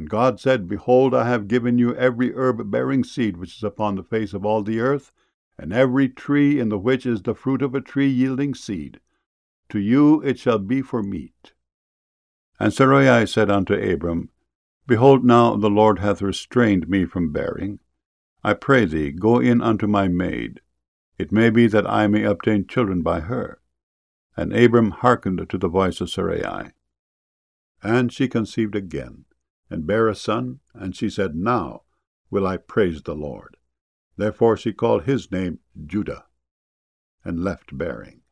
And God said, Behold, I have given you every herb bearing seed which is upon the face of all the earth, and every tree in the which is the fruit of a tree yielding seed. To you it shall be for meat. And Sarai said unto Abram, Behold, now the Lord hath restrained me from bearing. I pray thee, go in unto my maid. It may be that I may obtain children by her. And Abram hearkened to the voice of Sarai. And she conceived again, and bare a son, and she said, Now will I praise the Lord. Therefore she called his name Judah, and left bearing.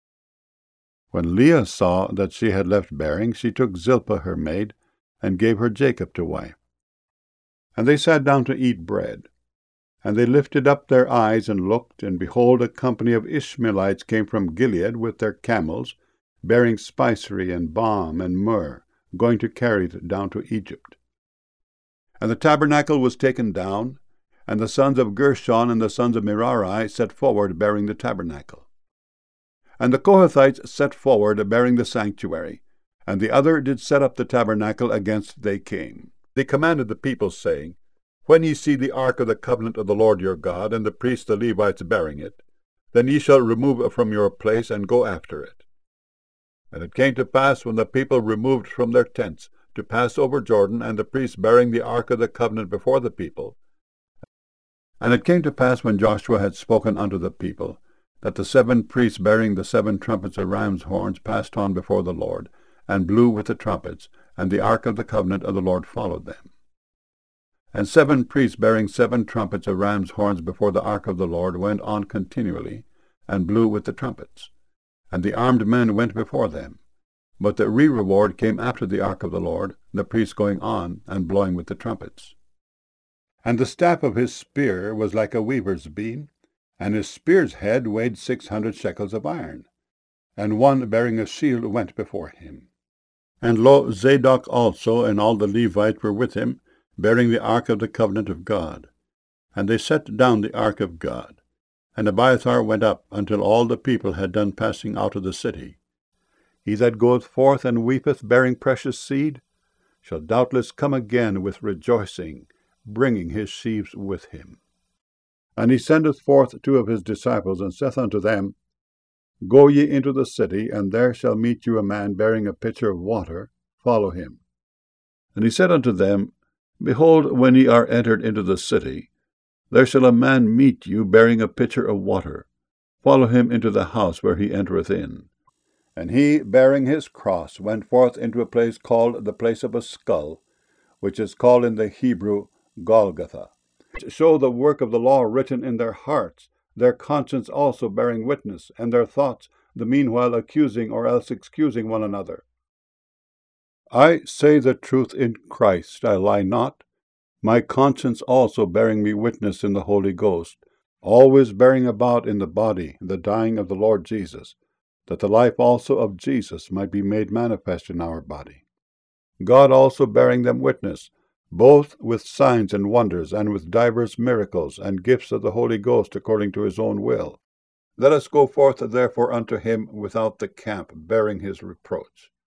When Leah saw that she had left bearing, she took Zilpah her maid, and gave her Jacob to wife. And they sat down to eat bread. And they lifted up their eyes and looked, and behold, a company of Ishmaelites came from Gilead with their camels, bearing spicery and balm and myrrh, going to carry it down to Egypt. And the tabernacle was taken down, and the sons of Gershon and the sons of Merari set forward bearing the tabernacle. And the Kohathites set forward bearing the sanctuary, and the other did set up the tabernacle against they came. They commanded the people, saying, When ye see the ark of the covenant of the Lord your God, and the priests the Levites bearing it, then ye shall remove it from your place, and go after it. And it came to pass, when the people removed from their tents, to pass over Jordan, and the priests bearing the ark of the covenant before the people. And it came to pass, when Joshua had spoken unto the people, that the 7 priests bearing the 7 trumpets of ram's horns passed on before the Lord, and blew with the trumpets, and the ark of the covenant of the Lord followed them. And 7 priests bearing 7 trumpets of ram's horns before the ark of the Lord went on continually, and blew with the trumpets. And the armed men went before them. But the reward came after the ark of the Lord, the priests going on, and blowing with the trumpets. And the staff of his spear was like a weaver's beam, and his spear's head weighed 600 shekels of iron. And one bearing a shield went before him. And lo, Zadok also and all the Levites were with him, bearing the ark of the covenant of God. And they set down the ark of God. And Abiathar went up until all the people had done passing out of the city. He that goeth forth and weepeth, bearing precious seed, shall doubtless come again with rejoicing, bringing his sheaves with him. And he sendeth forth 2 of his disciples, and saith unto them, Go ye into the city, and there shall meet you a man bearing a pitcher of water. Follow him. And he said unto them, Behold, when ye are entered into the city, there shall a man meet you bearing a pitcher of water. Follow him into the house where he entereth in. And he, bearing his cross, went forth into a place called the place of a skull, which is called in the Hebrew Golgotha, which show the work of the law written in their hearts, their conscience also bearing witness, and their thoughts the meanwhile accusing or else excusing one another. I say the truth in Christ, I lie not, my conscience also bearing me witness in the Holy Ghost, always bearing about in the body the dying of the Lord Jesus, that the life also of Jesus might be made manifest in our body. God also bearing them witness, both with signs and wonders, and with divers miracles, and gifts of the Holy Ghost according to his own will. Let us go forth therefore unto him without the camp, bearing his reproach.